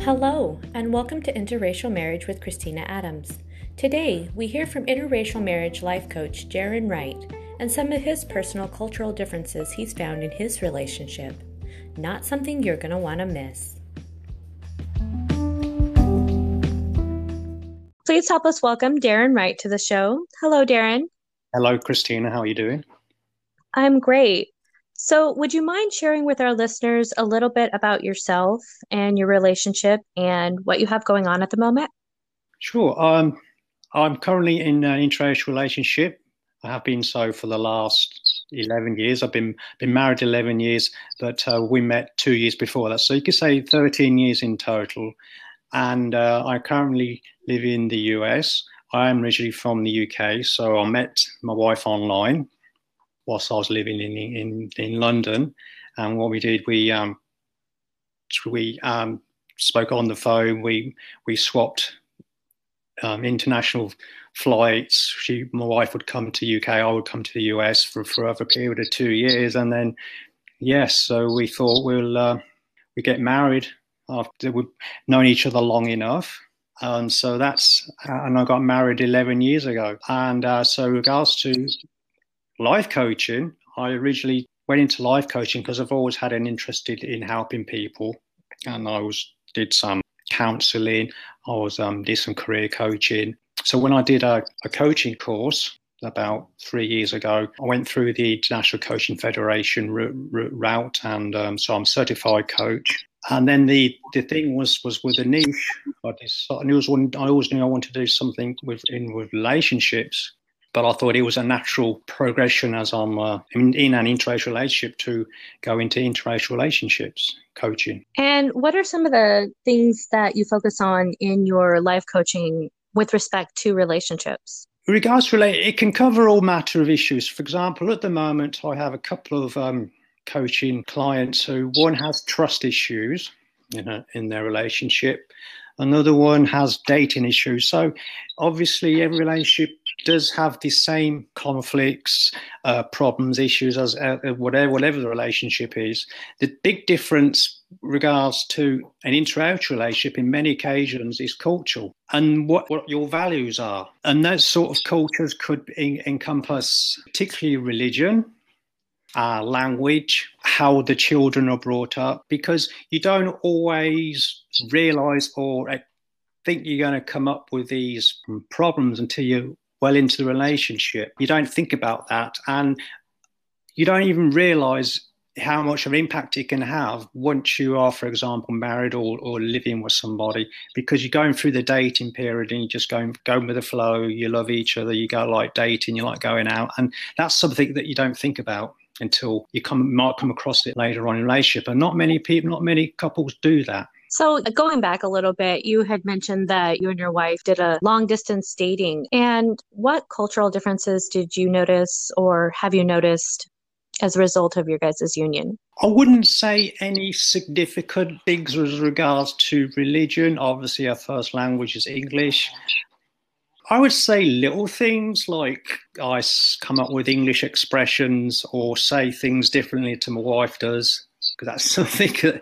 Hello, and welcome to Interracial Marriage with Christina Adams. Today, we hear from interracial marriage life coach Darren Wright and some of his personal cultural differences he's found in his relationship. Not something you're going to want to miss. Please help us welcome Darren Wright to the show. Hello, Darren. Hello, Christina. How are you doing? I'm great. So, would you mind sharing with our listeners a little bit about yourself and your relationship and what you have going on at the moment? Sure. I'm currently in an interracial relationship. I have been so for the last 11 years. I've been married 11 years, but we met 2 years before that. So you could say 13 years in total. And I currently live in the US. I am originally from the UK, so I met my wife online whilst I was living in London. And what we did, we spoke on the phone. We swapped international flights. My wife would come to UK, I would come to the US for a period of 2 years, and then so we thought we get married after we've known each other long enough. And I got married 11 years ago. And so regards to life coaching, I originally went into life coaching because I've always had an interest in helping people, and did some counselling. Did some career coaching. So when I did a coaching course about 3 years ago, I went through the International Coaching Federation route, and so I'm a certified coach. And then the thing was with the niche. I always knew I wanted to do something with relationships. But I thought it was a natural progression as I'm in an interracial relationship to go into interracial relationships coaching. And what are some of the things that you focus on in your life coaching with respect to relationships? In regards to it can cover all matter of issues. For example, at the moment, I have a couple of coaching clients who one has trust issues in their relationship. Another one has dating issues. So obviously every relationship does have the same conflicts, problems, issues as whatever the relationship is. The big difference regards to an interracial relationship in many occasions is cultural and what your values are. And those sort of cultures could encompass particularly religion, language, how the children are brought up, because you don't always realize or think you're going to come up with these problems until you're well into the relationship. You don't think about that, and you don't even realize how much of an impact it can have once you are, for example, married or living with somebody, because you're going through the dating period and you're just going with the flow. You love each other, you go like dating, you like going out, and that's something that you don't think about until you might come across it later on in a relationship. And not many couples do that. So going back a little bit, you had mentioned that you and your wife did a long distance dating. And what cultural differences did you notice or have you noticed as a result of your guys' union? I wouldn't say any significant things with regards to religion. Obviously, our first language is English. I would say little things like I come up with English expressions or say things differently to my wife does, because that's something that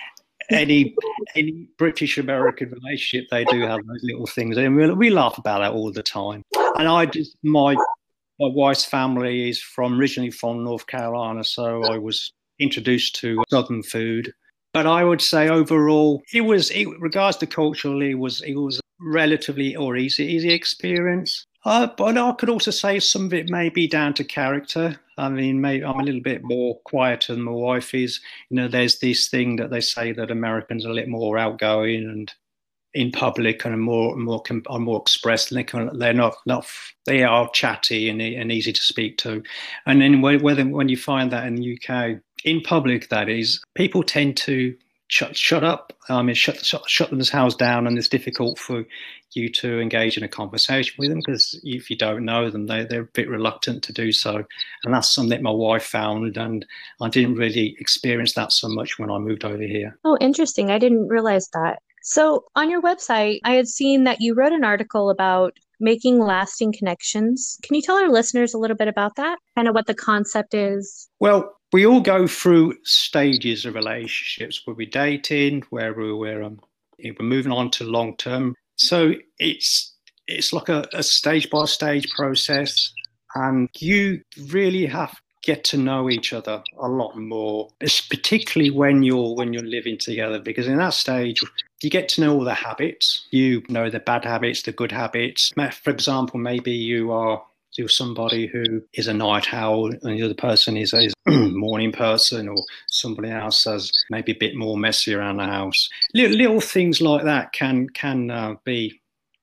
any British American relationship, they do have those little things, and we laugh about that all the time. And my wife's family is originally from North Carolina, so I was introduced to Southern food. But I would say overall, regards to culturally, it was relatively or easy experience. But I could also say some of it may be down to character. I mean, maybe I'm a little bit more quieter than my wife is. There's this thing that they say that Americans are a little more outgoing and in public and are more expressed, and they are chatty and easy to speak to. And then when you find that in the UK, in public, that is, people tend to shut up. Shut themselves down, and it's difficult for you to engage in a conversation with them because if you don't know them, they're a bit reluctant to do so. And that's something that my wife found, and I didn't really experience that so much when I moved over here. Oh, interesting. I didn't realize that. So on your website, I had seen that you wrote an article about making lasting connections. Can you tell our listeners a little bit about that? Kind of what the concept is? Well, we all go through stages of relationships where we're dating, where we're We're moving on to long term. So it's like a stage by stage process, and you really have to get to know each other a lot more. It's particularly when you're living together, because in that stage you get to know all the habits. You know the bad habits, the good habits. For example, maybe you're somebody who is a night owl and the other person is a morning person, or somebody else has maybe a bit more messy around the house. Little things like that can be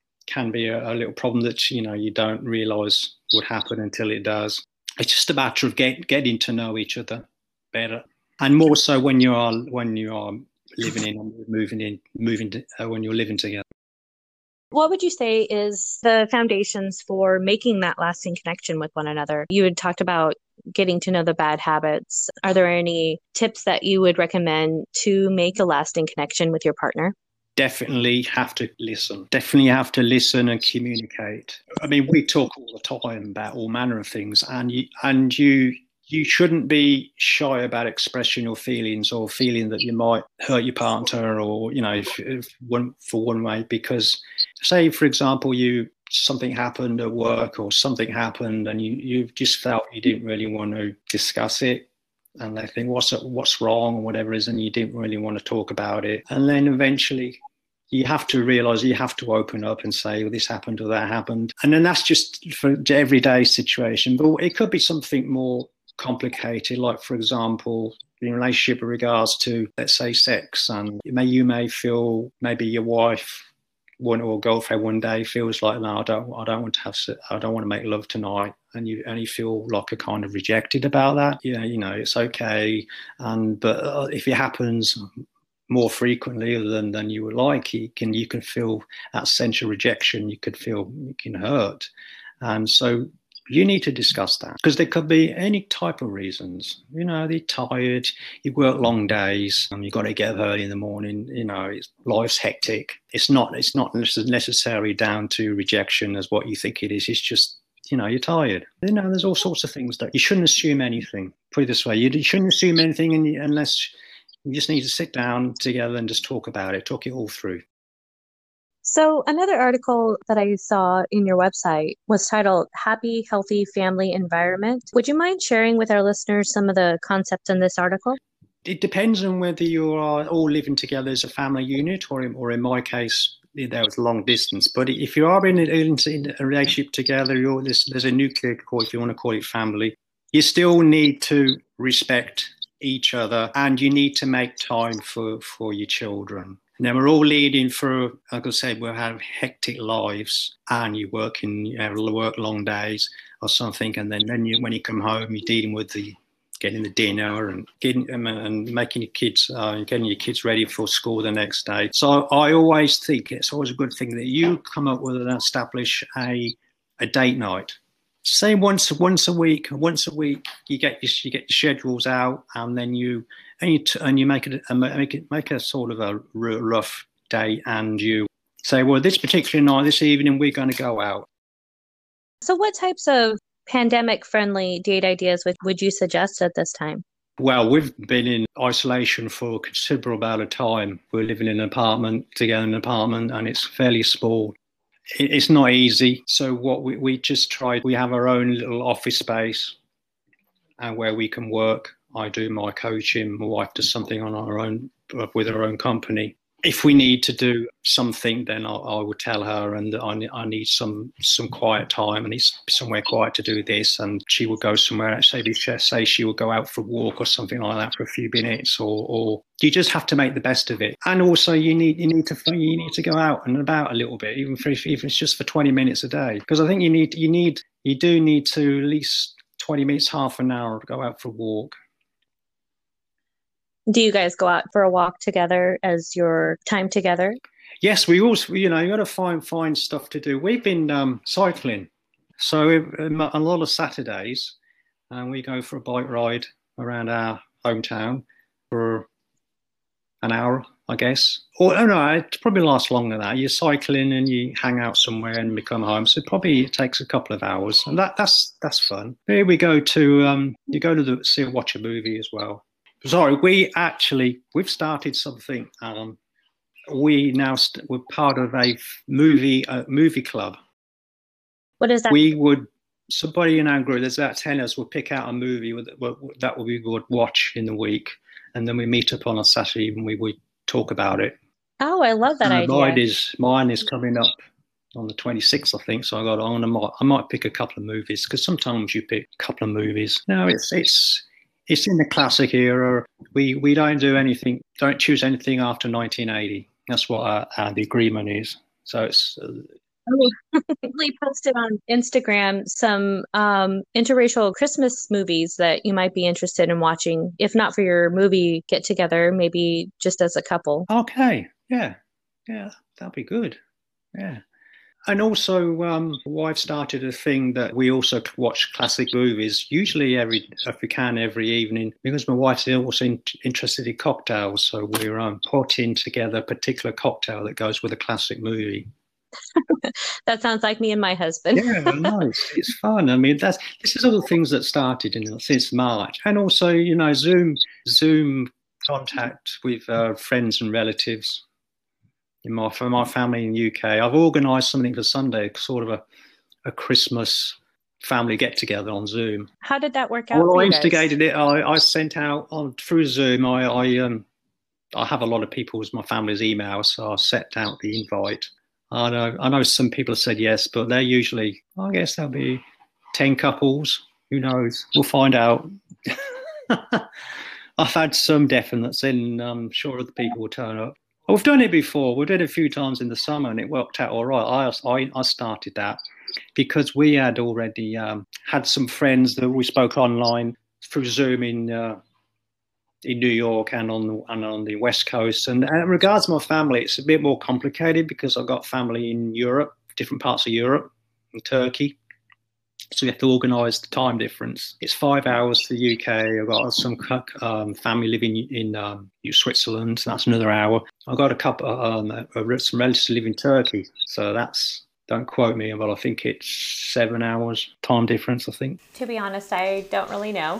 a little problem that you don't realise would happen until it does. It's just a matter of getting to know each other better, and more so when you are living in and when you're living together. What would you say is the foundations for making that lasting connection with one another? You had talked about getting to know the bad habits. Are there any tips that you would recommend to make a lasting connection with your partner? Definitely have to listen. Definitely have to listen and communicate. I mean, we talk all the time about all manner of things, and you shouldn't be shy about expressing your feelings, or feeling that you might hurt your partner, or if for one way. Because, say for example, something happened at work, or something happened, and you just felt you didn't really want to discuss it, and they think what's wrong or whatever it is, and you didn't really want to talk about it, and then eventually you have to realize you have to open up and say, well, this happened or that happened. And then that's just for everyday situation. But it could be something more complicated, like, for example, in relationship with regards to, let's say, sex. And you may feel, maybe your wife or girlfriend one day feels like, no, I don't want to make love tonight. And you feel like a kind of rejected about that. It's okay. But if it happens more frequently than you would like, you can feel that sense of rejection. You can hurt. And so you need to discuss that, because there could be any type of reasons. They're tired, you work long days, and you've got to get up early in the morning. Life's hectic. It's not necessarily down to rejection as what you think it is. It's just, you're tired. There's all sorts of things that you shouldn't assume anything. Put it this way, you shouldn't assume anything unless you just need to sit down together and just talk about it, talk it all through. So another article that I saw in your website was titled Happy, Healthy Family Environment. Would you mind sharing with our listeners some of the concepts in this article? It depends on whether you are all living together as a family unit, or in my case, there was long distance. But if you are in a relationship together, there's a nuclear core, if you want to call it family, you still need to respect each other, and you need to make time for your children. Now, we're all leading through, like I said, we have hectic lives, and you work long days or something, and then when you come home, you're dealing with getting the dinner and making getting your kids ready for school the next day. So I always think it's always a good thing that you come up with and establish a date night. Say once a week. Once a week, you get your schedules out, and then you make a sort of a rough date, and you say, well, this particular night, this evening, we're going to go out. So, what types of pandemic-friendly date ideas would you suggest at this time? Well, we've been in isolation for a considerable amount of time. We're living in an apartment, and it's fairly small. It's not easy. So what we just tried, we have our own little office space, and where we can work. I do my coaching, my wife does something on our own with her own company. If we need to do something, then I would tell her, and I need some quiet time. I need somewhere quiet to do this, and she would go somewhere. Say she would go out for a walk or something like that for a few minutes, or you just have to make the best of it. And also, you need to go out and about a little bit, even if it's just for 20 minutes a day, because I think you do need to at least 20 minutes, half an hour to go out for a walk. Do you guys go out for a walk together as your time together? Yes, we also, you got to find stuff to do. We've been cycling, so a lot of Saturdays, and we go for a bike ride around our hometown for an hour, I guess. Or no, it probably lasts longer than that. You're cycling and you hang out somewhere and we come home, so it takes a couple of hours, and that's fun. Here we go to watch a movie as well. Sorry, we've started something we're part of a movie club. What is that? We would, somebody in our group, there's about 10 of us, would pick out a movie that we would watch in the week, and then we meet up on a Saturday and we would talk about it. Oh, I love that idea. Mine is coming up on the 26th, I think. So I might pick a couple of movies, because sometimes you pick a couple of movies. No, it's in the classic era. We don't choose anything after 1980. That's what the agreement is. So it's. We posted on Instagram some interracial Christmas movies that you might be interested in watching, if not for your movie get together, maybe just as a couple. Okay, yeah, that'd be good. Yeah. And also, wife started a thing that we also watch classic movies, usually if we can, every evening, because my wife's also interested in cocktails. So we're putting together a particular cocktail that goes with a classic movie. That sounds like me and my husband. Yeah, nice. It's fun. I mean, this is all the things that started since March, and also, Zoom contact with friends and relatives. For my family in the UK, I've organised something for Sunday, sort of a Christmas family get together on Zoom. How did that work out? Well, I instigated it. I sent out through Zoom. I have a lot of people's my family's emails, so I sent out the invite. I know some people have said yes, but they're usually, I guess there'll be 10 couples. Who knows? We'll find out. I've had some definites, and I'm sure other people will turn up. We've done it before. We did it a few times in the summer, and it worked out all right. I started that because we had already had some friends that we spoke online through Zoom in New York and on the West Coast. And in regards to my family, it's a bit more complicated because I've got family in Europe, different parts of Europe, in Turkey. So we have to organise the time difference. It's 5 hours to the UK. I've got some family living in Switzerland, so that's another hour. I've got a couple, some relatives live in Turkey, so that's, don't quote me, but I think it's 7 hours time difference, I think. To be honest, I don't really know.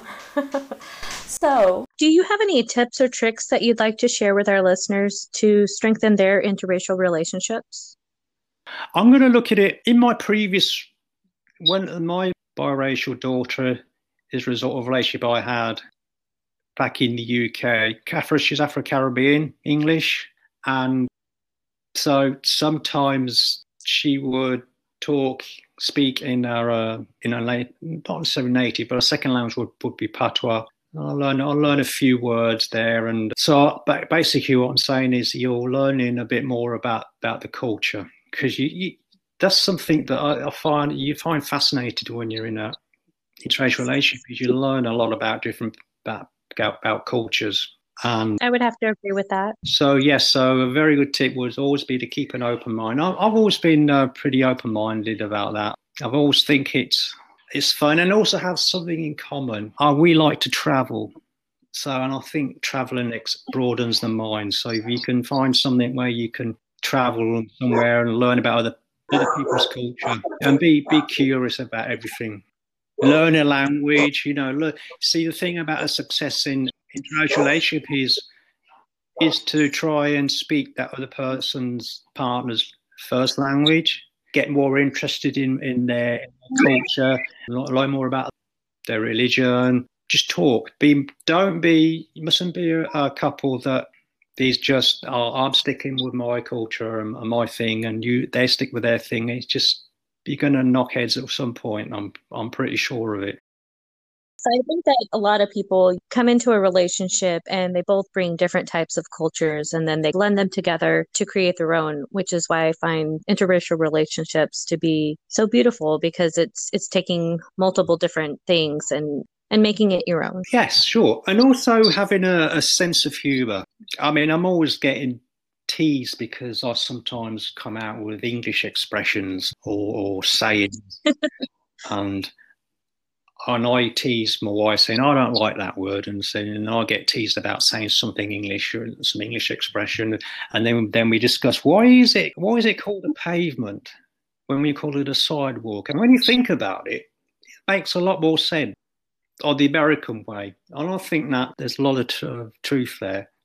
So, do you have any tips or tricks that you'd like to share with our listeners to strengthen their interracial relationships? I'm going to look at it in my previous. When my biracial daughter is a result of a relationship I had back in the UK. She's Afro-Caribbean English, and so sometimes she would speak in her not necessarily native, but a second language would be patois. I'll learn a few words there, and so basically what I'm saying is you're learning a bit more about the culture, because that's something that I find fascinating when you're in a interracial relationship, because you learn a lot about about cultures. I would have to agree with that. So yes, so a very good tip would always be to keep an open mind. I've always been pretty open-minded about that. I've always think it's fun, and also have something in common. We like to travel, and I think traveling broadens the mind. So if you can find something where you can travel somewhere and learn about other people's culture and be curious about everything, learn a language, see, the thing about a success in interracial relationship is to try and speak that other person's partner's first language, get more interested in their culture, learn more about their religion, just talk. You mustn't be a couple that is just, I'm sticking with my culture and my thing, and they stick with their thing. It's just, you're going to knock heads at some point. I'm pretty sure of it. So I think that a lot of people come into a relationship and they both bring different types of cultures, and then they blend them together to create their own, which is why I find interracial relationships to be so beautiful, because it's taking multiple different things and making it your own. Yes, sure. And also having a sense of humour. I mean, I'm always getting teased because I sometimes come out with English expressions or sayings. and I tease my wife saying, I don't like that word, and I get teased about saying something English or some English expression. And then we discuss, why is it called a pavement when we call it a sidewalk? And when you think about it, it makes a lot more sense. Or the American way. And I think that there's a lot of truth there.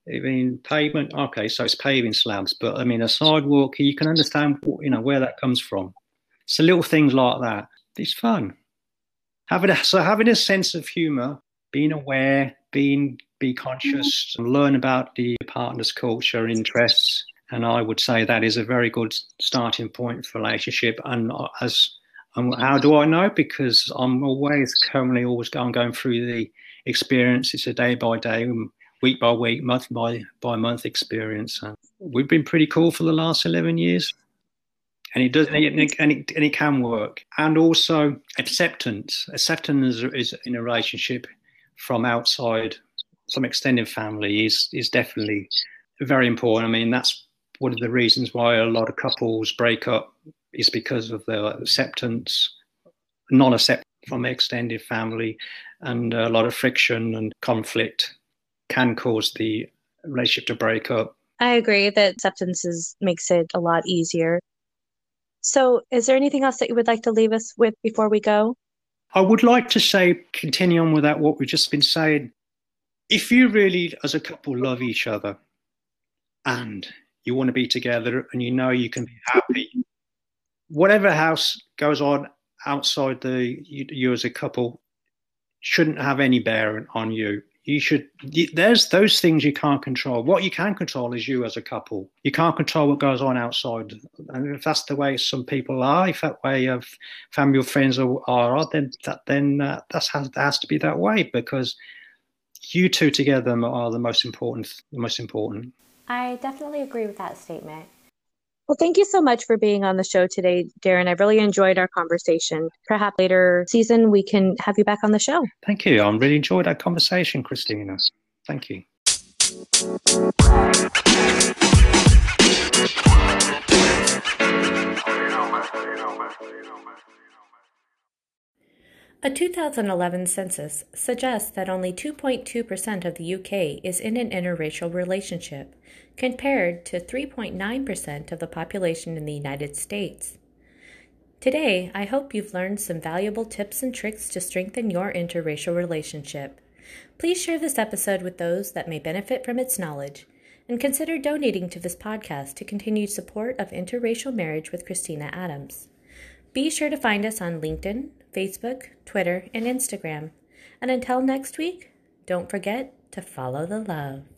I mean, pavement, okay, so it's paving slabs, but I mean, a sidewalk, you can understand, where that comes from. So little things like that. It's fun. Having a sense of humor, being aware, be conscious, and learn about the partner's culture and interests. And I would say that is a very good starting point for relationship. And how do I know? Because I'm currently always going through the experience. It's a day by day, week by week, month by month experience. And we've been pretty cool for the last 11 years. And it does, and it can work. And also acceptance. Acceptance is in a relationship from outside, from extended family is definitely very important. I mean, that's one of the reasons why a lot of couples break up is because of the acceptance, non-acceptance from extended family, and a lot of friction and conflict can cause the relationship to break up. I agree that acceptance makes it a lot easier. So, is there anything else that you would like to leave us with before we go? I would like to say, continue on with that, what we've just been saying. If you really, as a couple, love each other and you want to be together and you can be happy, whatever house goes on outside you as a couple shouldn't have any bearing on you. There's those things you can't control. What you can control is you as a couple. You can't control what goes on outside. And if that's the way some people are, if that way of family or friends are, then that has to be that way, because you two together are the most important. I definitely agree with that statement. Well, thank you so much for being on the show today, Darren. I really enjoyed our conversation. Perhaps later season we can have you back on the show. Thank you. I really enjoyed that conversation, Christina. Thank you. A 2011 census suggests that only 2.2% of the UK is in an interracial relationship, compared to 3.9% of the population in the United States. Today, I hope you've learned some valuable tips and tricks to strengthen your interracial relationship. Please share this episode with those that may benefit from its knowledge, and consider donating to this podcast to continue support of interracial marriage with Christina Adams. Be sure to find us on LinkedIn, Facebook, Twitter, and Instagram. And until next week, don't forget to follow the love.